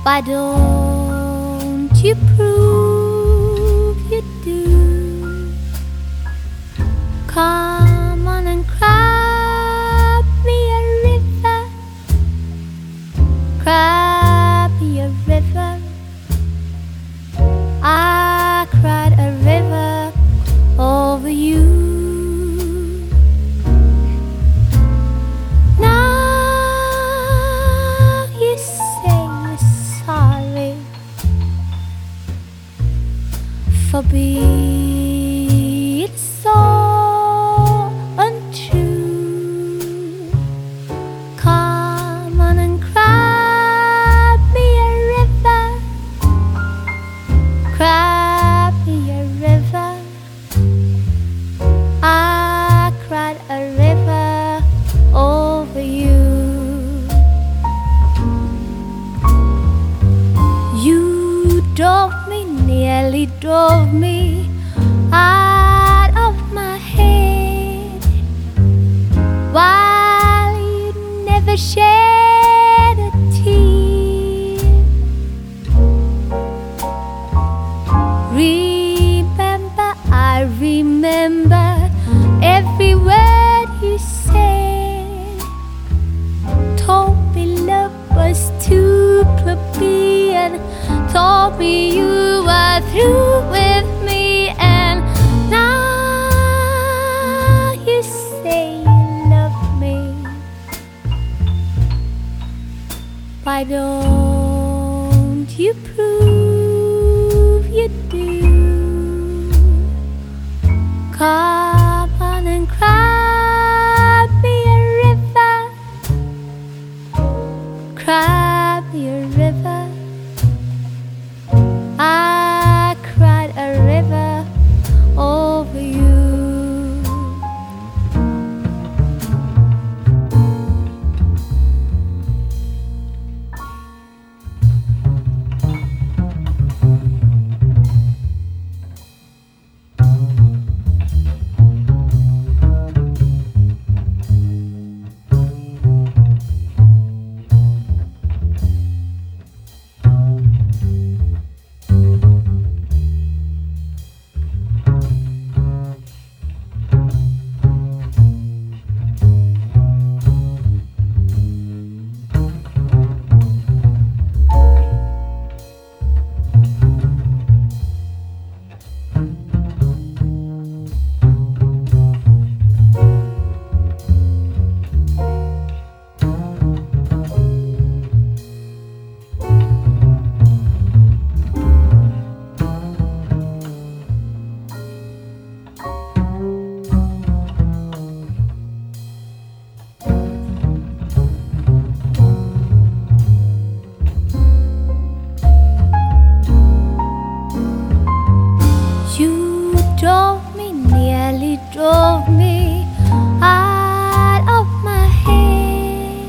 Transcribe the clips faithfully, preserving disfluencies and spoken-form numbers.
Why don't you prove you do? Come on and cry me a river, cry me a river. I cried a river over you. For being so untrue, come on and cry me a river, cry me a river. I cried a river over you. You drove me, nearly drove me out of my head, while you never shed a tear. Remember, I remember every word you said. Told me love was too plebeian, told me you were through with me, and now you say you love me. Why don't you prove you do? Come on and cry me a river, cry me a river. I cried a river over you. Drove me out of my head,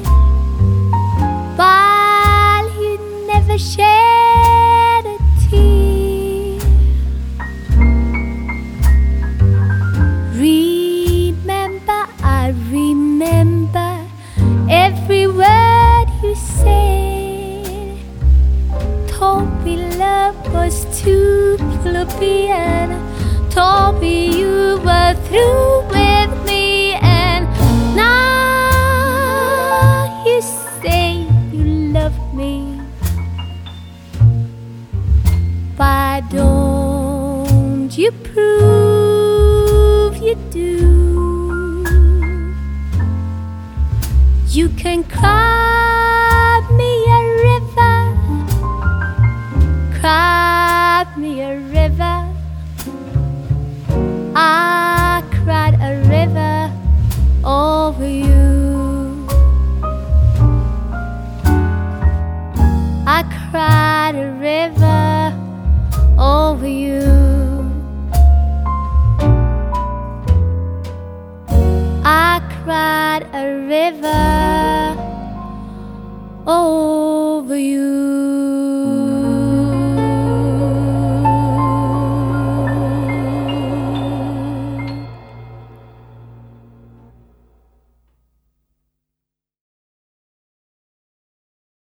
while you never shed a tear. Remember, I remember every word you said. Told me love was too plebeian, told me you were through with me, and now you say you love me. Why don't you prove you do? You can cry me a river, cry me a river. I cried a river over you. I cried a river over you. I cried a river over